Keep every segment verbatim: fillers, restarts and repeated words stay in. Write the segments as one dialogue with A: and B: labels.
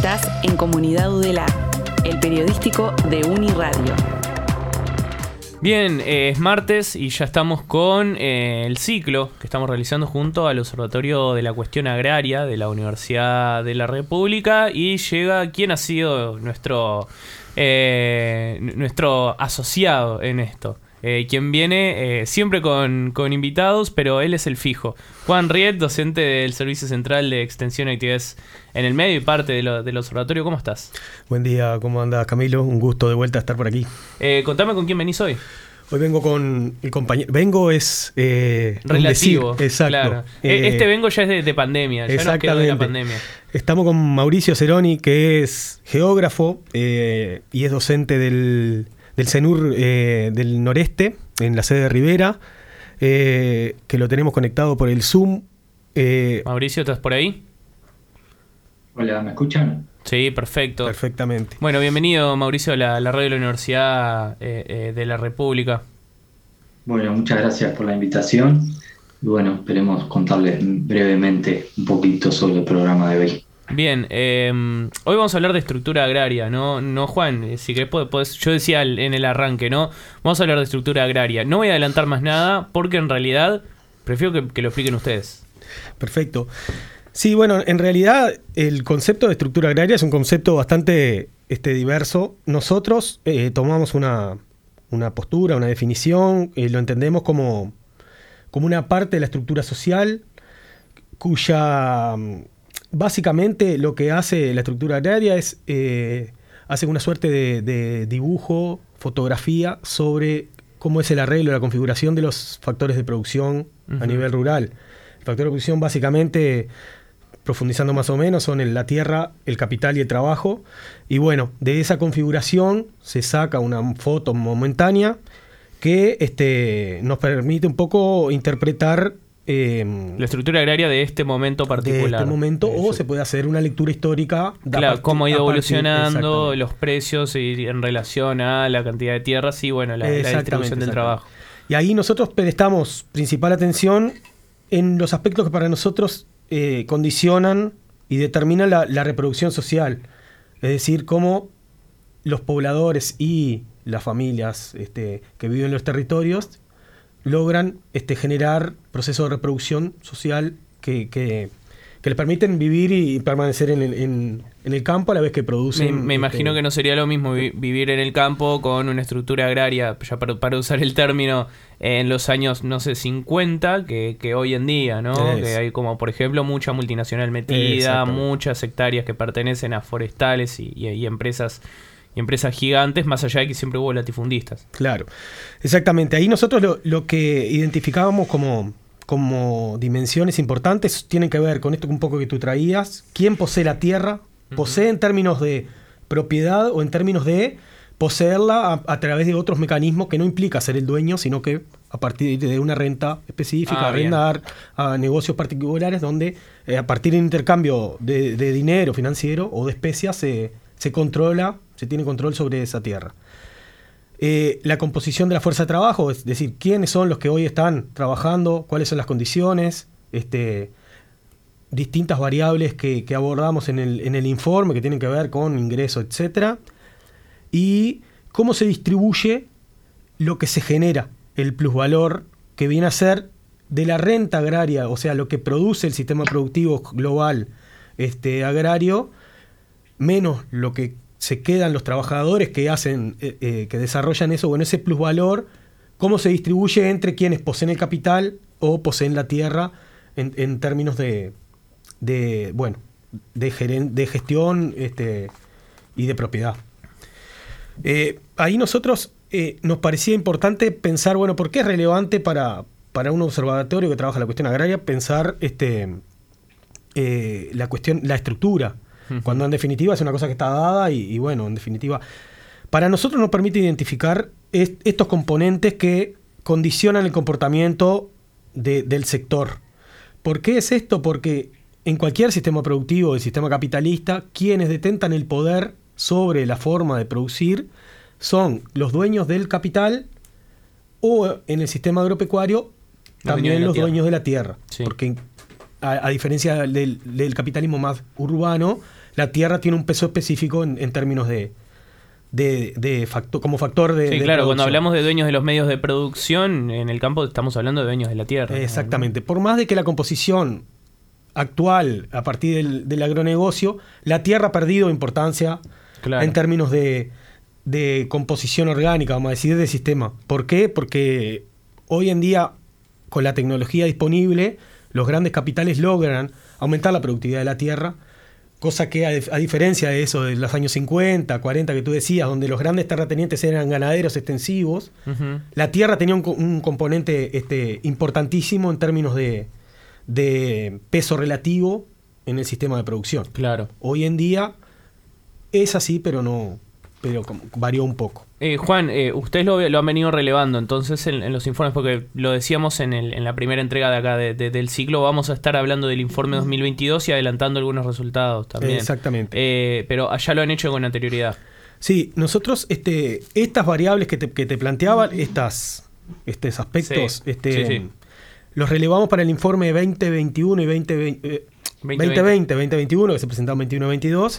A: Estás en Comunidad U D L A, el periodístico de Uniradio.
B: Bien, eh, es martes y ya estamos con eh, el ciclo que estamos realizando junto al Observatorio de la Cuestión Agraria de la Universidad de la República, y llega quien ha sido nuestro, eh, nuestro asociado en esto. Eh, quien viene eh, siempre con, con invitados, pero él es el fijo. Juan Riet, docente del Servicio Central de Extensión y Actividades en el Medio y parte de lo, del observatorio. ¿Cómo estás?
C: Buen día, ¿cómo andas, Camilo? Un gusto de vuelta estar por aquí.
B: Eh, contame con quién venís hoy.
C: Hoy vengo con el compañero. Vengo es... Eh,
B: relativo.
C: Decir, exacto.
B: Claro.
C: Eh,
B: este vengo ya es de, de pandemia. Ya nos quedó de la pandemia.
C: Estamos con Mauricio Ceroni, que es geógrafo eh, y es docente del... del CENUR eh, del noreste, en la sede de Rivera, eh, que lo tenemos conectado por el Zoom. Eh,
B: Mauricio, ¿estás por ahí?
D: Hola, ¿me escuchan?
B: Sí, perfecto.
C: Perfectamente.
B: Bueno, bienvenido, Mauricio, a la, la radio de la Universidad eh, eh, de la República.
D: Bueno, muchas gracias por la invitación. Y bueno, esperemos contarles brevemente un poquito sobre el programa de hoy.
B: Bien, eh, hoy vamos a hablar de estructura agraria, ¿no? No, Juan, si querés, podés, yo decía en el arranque, ¿no? Vamos a hablar de estructura agraria. No voy a adelantar más nada porque en realidad prefiero que, que lo expliquen ustedes.
C: Perfecto. Sí, bueno, en realidad el concepto de estructura agraria es un concepto bastante este, diverso. Nosotros eh, tomamos una, una postura, una definición, eh, lo entendemos como, como una parte de la estructura social cuya... Básicamente lo que hace la estructura agraria es eh, hace una suerte de, de dibujo, fotografía sobre cómo es el arreglo, la configuración de los factores de producción uh-huh. a nivel rural. El factor de producción básicamente, profundizando más o menos, son el, la tierra, el capital y el trabajo. Y bueno, de esa configuración se saca una foto momentánea que este, nos permite un poco interpretar Eh,
B: la estructura agraria de este momento particular.
C: De este momento, Eso. o se puede hacer una lectura histórica.
B: Claro, cómo ha ido evolucionando los precios y en relación a la cantidad de tierras y bueno, la, la distribución del trabajo.
C: Y ahí nosotros prestamos principal atención en los aspectos que para nosotros eh, condicionan y determinan la, la reproducción social. Es decir, cómo los pobladores y las familias este, que viven en los territorios logran este, generar procesos de reproducción social que, que, que les permiten vivir y permanecer en el, en, en el campo a la vez que producen.
B: Me, me
C: este,
B: imagino que no sería lo mismo vi, vivir en el campo con una estructura agraria, ya para, para usar el término, eh, en los años, no sé, cincuenta, que, que hoy en día, ¿no? Es. Que hay como, por ejemplo, mucha multinacional metida, muchas hectáreas que pertenecen a forestales y, y, y empresas... y empresas gigantes, más allá de que siempre hubo latifundistas.
C: Claro, exactamente. Ahí nosotros lo, lo que identificábamos como, como dimensiones importantes tienen que ver con esto un poco que tú traías. ¿Quién posee la tierra? ¿Posee en términos de propiedad o en términos de poseerla a, a través de otros mecanismos que no implica ser el dueño, sino que a partir de una renta específica, ah, arrendar a negocios particulares donde eh, a partir de un intercambio de, de dinero financiero o de especias se, se controla, se tiene control sobre esa tierra. Eh, la composición de la fuerza de trabajo, es decir, quiénes son los que hoy están trabajando, cuáles son las condiciones, este, distintas variables que, que abordamos en el, en el informe que tienen que ver con ingreso, etcétera, y cómo se distribuye lo que se genera, el plusvalor que viene a ser de la renta agraria, o sea, lo que produce el sistema productivo global este, agrario, menos lo que se quedan los trabajadores que hacen, eh, eh, que desarrollan eso, bueno, ese plusvalor, cómo se distribuye entre quienes poseen el capital o poseen la tierra en, en términos de, de bueno, de, geren, de gestión este, y de propiedad. Eh, ahí nosotros eh, nos parecía importante pensar, bueno, ¿por qué es relevante para, para un observatorio que trabaja la cuestión agraria pensar este, eh, la cuestión, la estructura? Cuando en definitiva es una cosa que está dada y, y bueno, en definitiva, para nosotros nos permite identificar est- estos componentes que condicionan el comportamiento de, del sector. ¿Por qué es esto? Porque en cualquier sistema productivo, el sistema capitalista, quienes detentan el poder sobre la forma de producir son los dueños del capital o en el sistema agropecuario los también los dueños de la tierra. Sí. Porque a, a diferencia del, del capitalismo más urbano, la tierra tiene un peso específico en, en términos de, de, de factor, como factor de,
B: sí,
C: de
B: claro,
C: producción.
B: Cuando hablamos de dueños de los medios de producción, en el campo estamos hablando de dueños de la tierra.
C: Exactamente. ¿No? Por más de que la composición actual, a partir del, del agronegocio, la tierra ha perdido importancia claro. en términos de, de composición orgánica, vamos a decir, del sistema. ¿Por qué? Porque hoy en día, con la tecnología disponible, los grandes capitales logran aumentar la productividad de la tierra, cosa que, a, a diferencia de eso de los años cincuenta, cuarenta que tú decías, donde los grandes terratenientes eran ganaderos extensivos, uh-huh. la tierra tenía un, un componente este, importantísimo en términos de, de peso relativo en el sistema de producción.
B: Claro.
C: Hoy en día es así, pero no, pero varió un poco.
B: Eh, Juan, eh, ustedes lo, lo han venido relevando entonces en, en los informes, porque lo decíamos en, el, en la primera entrega de acá de, de, del ciclo, vamos a estar hablando del informe dos mil veintidós y adelantando algunos resultados también.
C: Exactamente.
B: Eh, pero allá lo han hecho con anterioridad.
C: Sí, nosotros este, estas variables que te, que te planteaban, estas, estos aspectos, sí, este, sí, sí. los relevamos para el informe veinte veintiuno y veinte veinte, eh, veinte veinte, veinte veintiuno, que se presentaron veintiuno veintidós,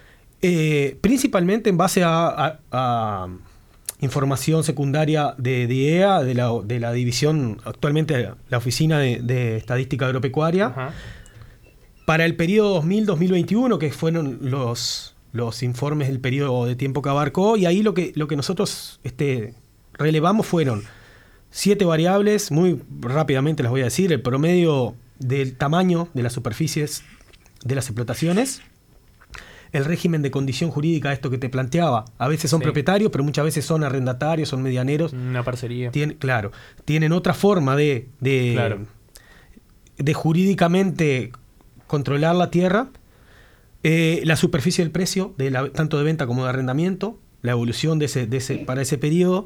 C: eh, principalmente en base a, a, a información secundaria de, de I E A, de la, de la división, actualmente la Oficina de, de Estadística Agropecuaria, ajá. para el periodo dos mil a dos mil veintiuno, que fueron los, los informes del periodo de tiempo que abarcó, y ahí lo que, lo que nosotros este, relevamos fueron siete variables, muy rápidamente las voy a decir: el promedio del tamaño de las superficies de las explotaciones, el régimen de condición jurídica, esto que te planteaba, a veces son sí. propietarios, pero muchas veces son arrendatarios, son medianeros.
B: Una parcería.
C: Tien, claro, tienen otra forma de, de,
B: claro.
C: de jurídicamente controlar la tierra, eh, la superficie del precio, de la, tanto de venta como de arrendamiento, la evolución de ese, de ese, para ese periodo,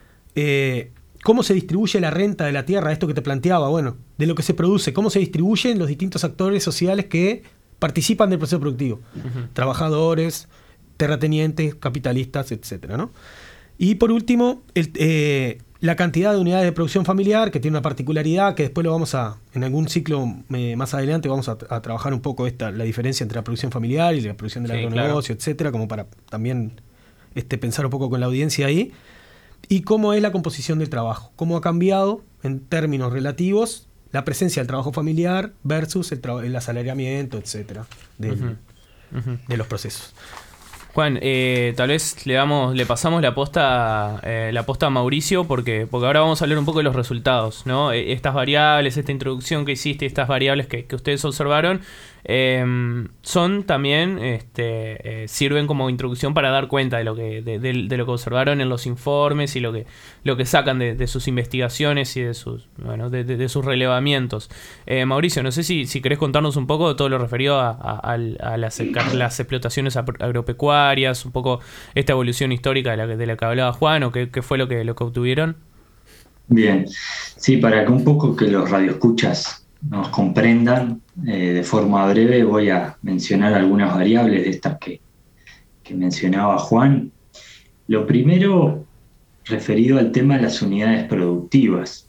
C: eh, cómo se distribuye la renta de la tierra, esto que te planteaba, bueno, de lo que se produce, cómo se distribuyen los distintos actores sociales que participan del proceso productivo, uh-huh. trabajadores, terratenientes, capitalistas, etcétera, ¿no? Y por último, el, eh, la cantidad de unidades de producción familiar, que tiene una particularidad que después lo vamos a, en algún ciclo eh, más adelante vamos a, a trabajar un poco esta, la diferencia entre la producción familiar y la producción del sí, agronegocio, claro. etcétera, como para también este, pensar un poco con la audiencia ahí. Y cómo es la composición del trabajo, cómo ha cambiado en términos relativos la presencia del trabajo familiar versus el, tra- el asalariamiento, etcétera, de, uh-huh. Uh-huh. de los procesos.
B: Juan, eh, tal vez le damos, le pasamos la posta, eh, la posta a Mauricio, porque, porque ahora vamos a hablar un poco de los resultados, ¿no? Estas variables, esta introducción que hiciste, estas variables que, que ustedes observaron, eh, son también, este, eh, sirven como introducción para dar cuenta de lo que, de, de, de lo que observaron en los informes y lo que, lo que sacan de, de sus investigaciones y de sus, bueno, de, de, de sus relevamientos. Eh, Mauricio, no sé si, si querés contarnos un poco de todo lo referido a, a, a, a las, las explotaciones agropecuarias, un poco esta evolución histórica de la que, de la que hablaba Juan, o qué, qué fue lo que, lo que obtuvieron.
D: Bien, sí, para que un poco que los radioescuchas nos comprendan, eh, de forma breve voy a mencionar algunas variables de estas que, que mencionaba Juan. Lo primero, referido al tema de las unidades productivas.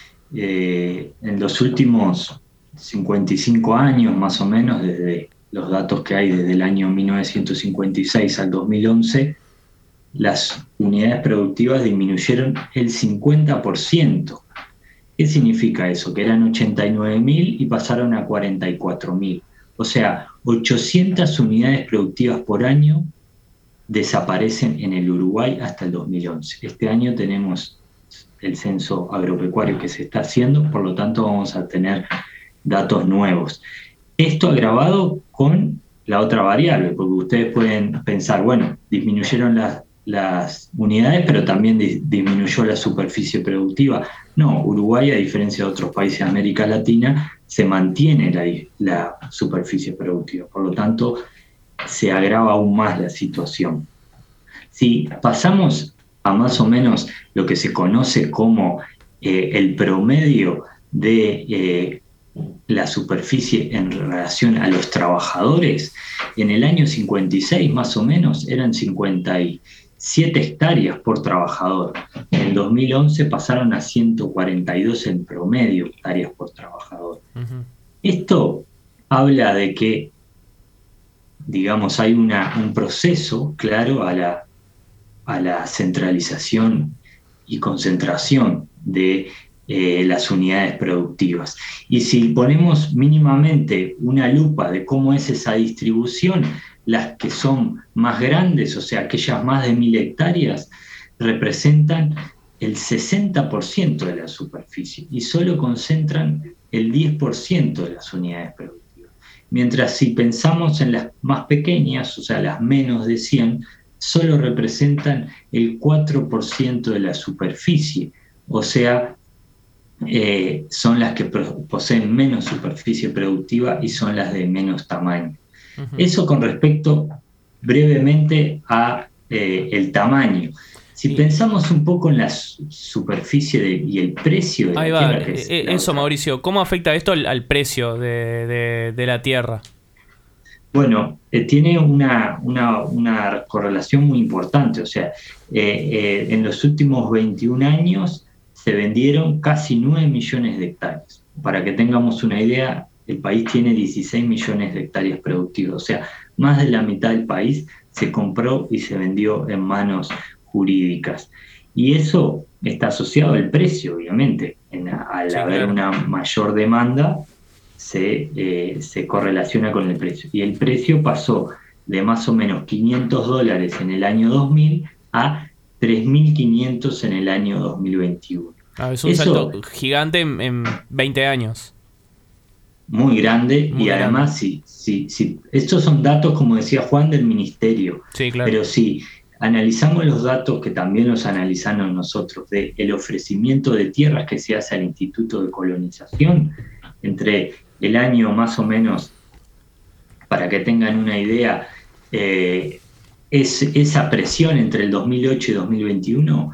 D: Eh, en los últimos cincuenta y cinco años, más o menos, desde los datos que hay desde el año mil novecientos cincuenta y seis al dos mil once, las unidades productivas disminuyeron el cincuenta por ciento. ¿Qué significa eso? Que eran ochenta y nueve mil y pasaron a cuarenta y cuatro mil. O sea, ochocientas unidades productivas por año desaparecen en el Uruguay hasta el dos mil once. Este año tenemos el censo agropecuario que se está haciendo, por lo tanto vamos a tener datos nuevos. Esto agravado con la otra variable, porque ustedes pueden pensar, bueno, disminuyeron las, las unidades, pero también di, disminuyó la superficie productiva. No, Uruguay, a diferencia de otros países de América Latina, se mantiene la, la superficie productiva. Por lo tanto, se agrava aún más la situación. Si pasamos a más o menos lo que se conoce como eh, el promedio de eh, la superficie en relación a los trabajadores, en el año cincuenta y seis más o menos eran cincuenta y siete hectáreas por trabajador. En el dos mil once pasaron a ciento cuarenta y dos en promedio hectáreas por trabajador. Uh-huh. Esto habla de que digamos, hay una, un proceso claro a la, a la centralización y concentración de eh, las unidades productivas. Y si ponemos mínimamente una lupa de cómo es esa distribución, las que son más grandes, o sea, aquellas más de mil hectáreas, representan el sesenta por ciento de la superficie y solo concentran el diez por ciento de las unidades productivas. Mientras si pensamos en las más pequeñas, o sea, las menos de cien, solo representan el cuatro por ciento de la superficie, o sea, eh, son las que poseen menos superficie productiva y son las de menos tamaño. Uh-huh. Eso con respecto brevemente a eh, el tamaño. Si sí. pensamos un poco en la superficie de, y el precio de
B: Ahí
D: la
B: va.
D: tierra... Que es
B: eh, eso, otra. Mauricio, ¿cómo afecta esto al, al precio de, de, de la tierra?
D: Bueno, eh, tiene una, una, una correlación muy importante. O sea, eh, eh, en los últimos veintiún años se vendieron casi nueve millones de hectáreas. Para que tengamos una idea, el país tiene dieciséis millones de hectáreas productivas. O sea, más de la mitad del país se compró y se vendió en manos jurídicas. Y eso está asociado al precio, obviamente. En, al sí, haber claro. una mayor demanda, se, eh, se correlaciona con el precio. Y el precio pasó de más o menos quinientos dólares en el año dos mil a tres mil quinientos en el año dos mil veintiuno.
B: Ah, es un eso, salto gigante en, en veinte años.
D: Muy grande, muy y grande. Además, sí, sí, sí, estos son datos, como decía Juan, del Ministerio.
B: Sí, claro.
D: Pero sí, analizamos los datos que también los analizamos nosotros, de el ofrecimiento de tierras que se hace al Instituto de Colonización, entre el año más o menos, para que tengan una idea, eh, es, esa presión entre el dos mil ocho y dos mil veintiuno,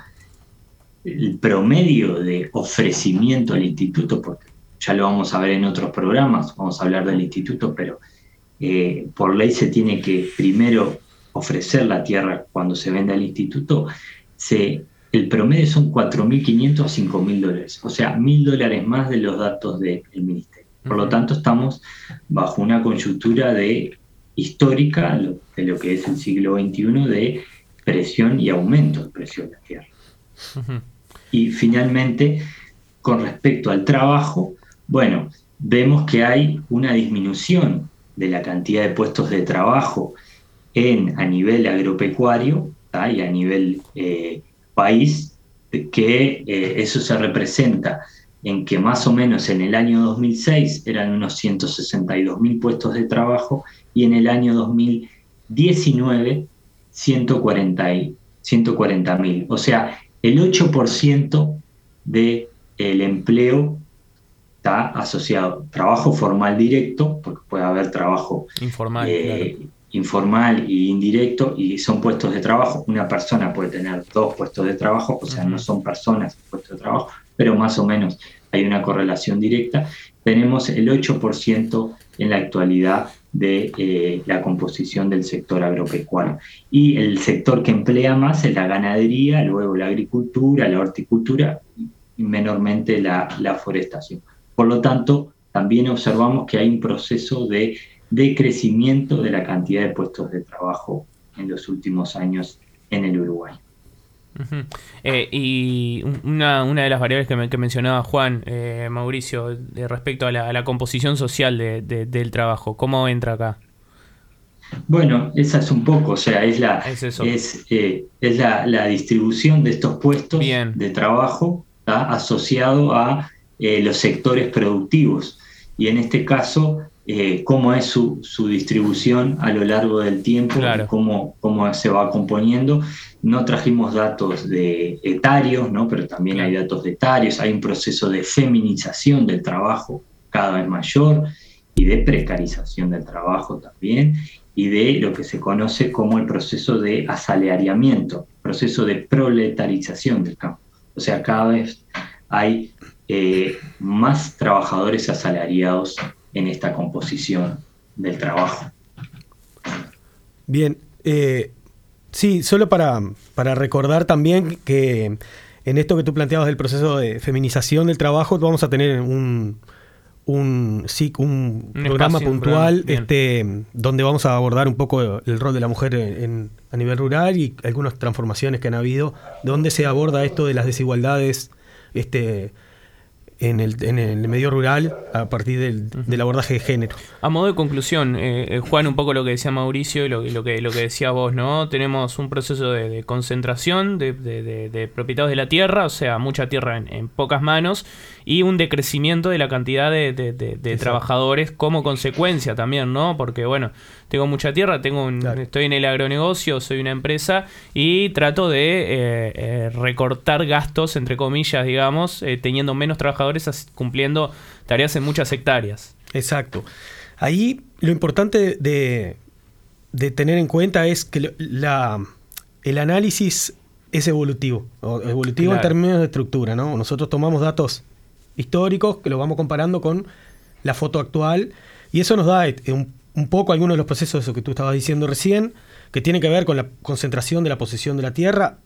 D: el promedio de ofrecimiento al instituto, porque ya lo vamos a ver en otros programas, vamos a hablar del instituto, pero eh, por ley se tiene que primero ofrecer la tierra cuando se vende al instituto, se, el promedio son cuatro mil quinientos a cinco mil dólares, o sea, mil dólares más de los datos del Ministerio. Por lo tanto, estamos bajo una coyuntura de histórica de lo que es el siglo veintiuno de presión y aumento del precio de la tierra. Uh-huh. Y finalmente, con respecto al trabajo, bueno, vemos que hay una disminución de la cantidad de puestos de trabajo en, a nivel agropecuario, ¿tá? Y a nivel eh, país, que eh, eso se representa en que más o menos en el año dos mil seis eran unos ciento sesenta y dos mil puestos de trabajo y en el año dos mil diecinueve ciento cuarenta mil. O sea, el ocho por ciento del empleo está asociado a trabajo formal directo, porque puede haber trabajo
B: informal,
D: eh,
B: claro.
D: informal y indirecto, y son puestos de trabajo. Una persona puede tener dos puestos de trabajo, o sea, uh-huh. no son personas puestos de trabajo, pero más o menos hay una correlación directa. Tenemos el ocho por ciento en la actualidad de eh, la composición del sector agropecuario. Y el sector que emplea más es la ganadería, luego la agricultura, la horticultura y menormente la, la forestación. Por lo tanto, también observamos que hay un proceso de, de crecimiento de la cantidad de puestos de trabajo en los últimos años en el Uruguay.
B: Uh-huh. Eh, y una, una de las variables que, me, que mencionaba Juan, eh, Mauricio, de respecto a la, a la composición social de, de, del trabajo, ¿cómo entra acá?
D: Bueno, esa es un poco, o sea, es la,
B: es,
D: es, eh, es la, la distribución de estos puestos
B: Bien.
D: de trabajo, ¿tá? Asociado a eh, los sectores productivos. Y en este caso, eh, cómo es su, su distribución a lo largo del tiempo,
B: claro.
D: cómo, cómo se va componiendo. No trajimos datos de etarios, ¿no? Pero también hay datos de etarios. Hay un proceso de feminización del trabajo cada vez mayor y de precarización del trabajo también, y de lo que se conoce como el proceso de asalariamiento, proceso de proletarización del campo. O sea, cada vez hay eh, más trabajadores asalariados en esta composición del trabajo.
C: Bien, eh, sí, solo para, para recordar también que en esto que tú planteabas del proceso de feminización del trabajo, vamos a tener un, un, sí, un,
B: un
C: programa
B: espacio,
C: puntual
B: un programa,
C: este, donde vamos a abordar un poco el rol de la mujer en, en, a nivel rural y algunas transformaciones que han habido, donde se aborda esto de las desigualdades este, en, el, en el medio rural a partir del, uh-huh. del abordaje de género.
B: A modo de conclusión, eh, Juan, un poco lo que decía Mauricio y lo, lo, que, lo que decía vos, ¿no? Tenemos un proceso de, de concentración de, de, de, de propietarios de la tierra, o sea, mucha tierra en, en pocas manos, y un decrecimiento de la cantidad de, de, de, de trabajadores como consecuencia también, ¿no? Porque, bueno, tengo mucha tierra, tengo un, claro. estoy en el agronegocio, soy una empresa y trato de eh, eh, recortar gastos, entre comillas, digamos, eh, teniendo menos trabajadores cumpliendo tareas en muchas hectáreas.
C: Exacto. Ahí lo importante de, de tener en cuenta es que la, el análisis es evolutivo, evolutivo claro. en términos de estructura, ¿no? Nosotros tomamos datos históricos que los vamos comparando con la foto actual y eso nos da un, un poco algunos de los procesos de eso que tú estabas diciendo recién, que tiene que ver con la concentración de la posesión de la tierra,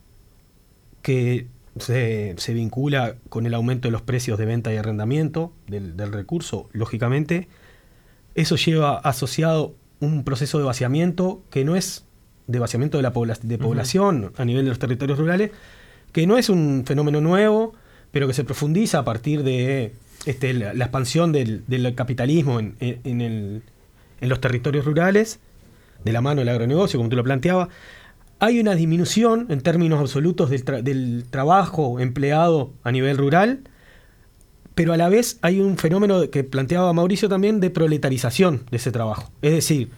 C: que se, se vincula con el aumento de los precios de venta y arrendamiento del, del recurso, lógicamente. Eso lleva asociado un proceso de vaciamiento que no es de vaciamiento de la pobla- de población uh-huh. a nivel de los territorios rurales, que no es un fenómeno nuevo, pero que se profundiza a partir de este, la, la expansión del, del capitalismo en, en, en, el, en los territorios rurales, de la mano del agronegocio, como tú lo planteabas. Hay una disminución en términos absolutos del, tra- del trabajo empleado a nivel rural, pero a la vez hay un fenómeno que planteaba Mauricio también de proletarización de ese trabajo. Es decir,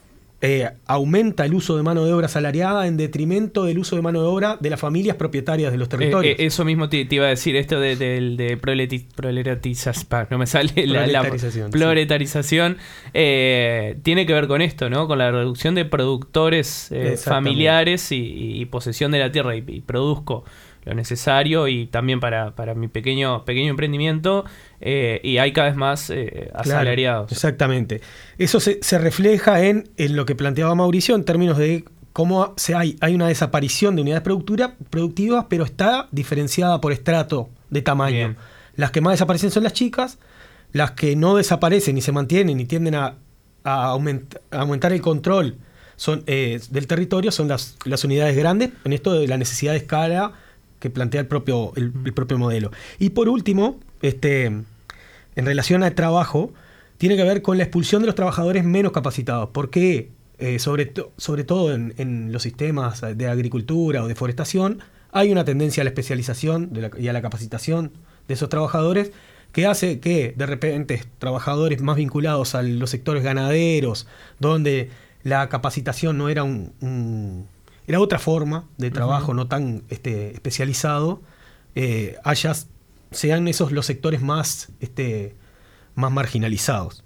C: eh, aumenta el uso de mano de obra asalariada en detrimento del uso de mano de obra de las familias propietarias de los territorios.
B: Eh, eh, eso mismo te, te iba a decir, esto de, de, de proleti- proletarización, no me sale la, la proletarización, sí. eh, tiene que ver con esto, ¿no? Con la reducción de productores eh, familiares y, y, y posesión de la tierra, y, y produzco lo necesario y también para, para mi pequeño pequeño emprendimiento eh, y hay cada vez más eh, asalariados.
C: Claro, exactamente. Eso se, se refleja en, en lo que planteaba Mauricio en términos de cómo se hay, hay una desaparición de unidades productura, productivas, pero está diferenciada por estrato de tamaño. Bien. Las que más desaparecen son las chicas, las que no desaparecen y se mantienen y tienden a, a, aument, a aumentar el control son, eh, del territorio son las, las unidades grandes, en esto de la necesidad de escala que plantea el propio, el, el propio modelo. Y por último, este, en relación al trabajo, tiene que ver con la expulsión de los trabajadores menos capacitados. Porque, eh, sobre, to, sobre todo en, en los sistemas de agricultura o de forestación, hay una tendencia a la especialización de la, y a la capacitación de esos trabajadores que hace que, de repente, trabajadores más vinculados a los sectores ganaderos, donde la capacitación no era un... un era otra forma de trabajo, uh-huh. no tan este, especializado, eh, haya, sean esos los sectores más, este, más marginalizados.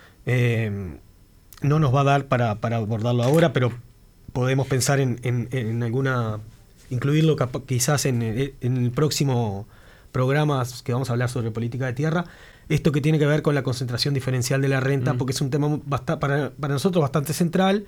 C: Eh, no nos va a dar para, para abordarlo ahora, pero podemos pensar en, en, en alguna, incluirlo cap- quizás en, en el próximo programa que vamos a hablar sobre política de tierra, esto que tiene que ver con la concentración diferencial de la renta, uh-huh. porque es un tema bast- para, para nosotros bastante central.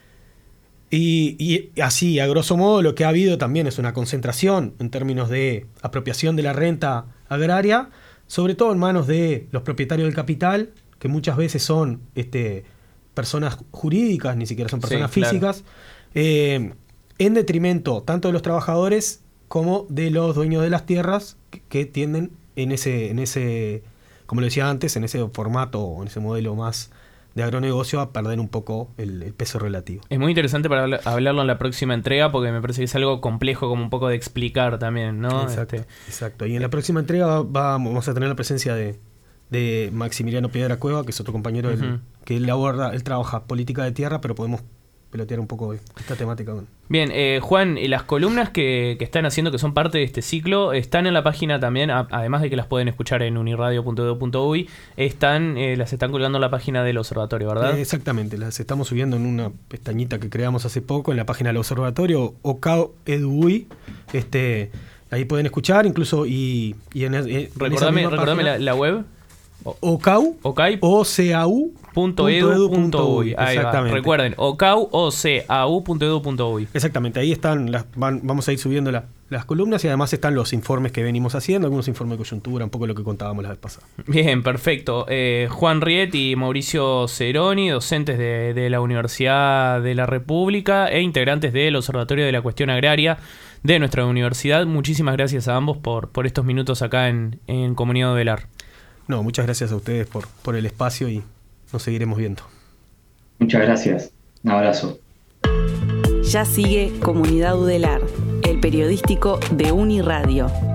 C: Y, y así, a grosso modo, lo que ha habido también es una concentración en términos de apropiación de la renta agraria, sobre todo en manos de los propietarios del capital, que muchas veces son este, personas jurídicas, ni siquiera son personas sí, físicas, claro. eh, en detrimento tanto de los trabajadores como de los dueños de las tierras, que, que tienden en ese, en ese, como lo decía antes, en ese formato, en ese modelo más de agronegocio, a perder un poco el, el peso relativo.
B: Es muy interesante para habl- hablarlo en la próxima entrega, porque me parece que es algo complejo como un poco de explicar también, ¿no?
C: Exacto, este,
B: exacto.
C: Y en la próxima entrega va, va, vamos a tener la presencia de, de Maximiliano Piedra Cueva, que es otro compañero uh-huh. del, que él aborda, él trabaja política de tierra, pero podemos pelotear un poco esta temática.
B: Bien, eh, Juan, las columnas que, que están haciendo, que son parte de este ciclo, están en la página también, a, además de que las pueden escuchar en uniradio punto edu punto uy, están, eh, las están colgando en la página del observatorio, ¿verdad?
C: Eh, exactamente, las estamos subiendo en una pestañita que creamos hace poco en la página del observatorio, ocao punto edu punto uy, este, ahí pueden escuchar incluso y, y en, en
B: recordame, recordame la, la web.
C: ocau,
B: okay.
C: O C A U
B: punto edu punto uy. Ahí va.
C: Exactamente.
B: Recuerden, ocau, o c a u punto edu punto uy.
C: Exactamente, ahí están, las, van, vamos a ir subiendo la, las columnas y además están los informes que venimos haciendo, algunos informes de coyuntura, un poco lo que contábamos la vez pasada.
B: Bien, perfecto. Eh, Juan Riet y Mauricio Ceroni, docentes de, de la Universidad de la República e integrantes del Observatorio de la Cuestión Agraria de nuestra universidad. Muchísimas gracias a ambos por, por estos minutos acá en, en Comunidad Udelar.
C: No, muchas gracias a ustedes por, por el espacio y nos seguiremos viendo.
D: Muchas gracias. Un abrazo.
A: Ya sigue Comunidad Udelar, el periodístico de Uni Radio.